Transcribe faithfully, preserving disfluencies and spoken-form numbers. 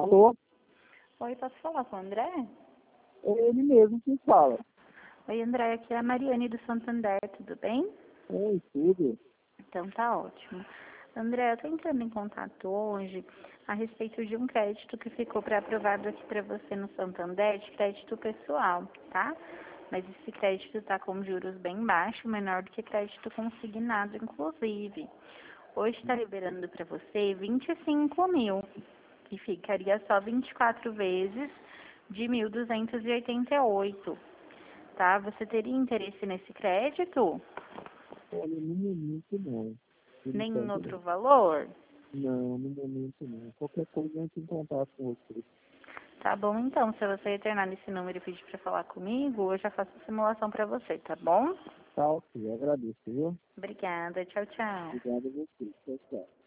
Alô? Oi, posso falar com o André? É ele mesmo que fala. Oi, André, aqui é a Mariane do Santander, tudo bem? Oi, tudo. Então tá ótimo. André, eu tô entrando em contato hoje a respeito de um crédito que ficou pré-aprovado aqui para você no Santander, de crédito pessoal, tá? Mas esse crédito está com juros bem baixos, menor do que crédito consignado, inclusive. Hoje está liberando para você vinte e cinco mil e ficaria só vinte e quatro vezes de mil duzentos e oitenta e oito, tá? Você teria interesse nesse crédito? Olha, no momento não. Por Nenhum enquanto outro não. valor? Não, no momento não. Qualquer coisa entra em contato com você. Tá bom, então. Se você retornar nesse número e pedir para falar comigo, eu já faço a simulação para você, tá bom? Tá, ok. Agradeço, viu? Obrigada. Tchau, tchau. Obrigado a você. Tchau, tchau.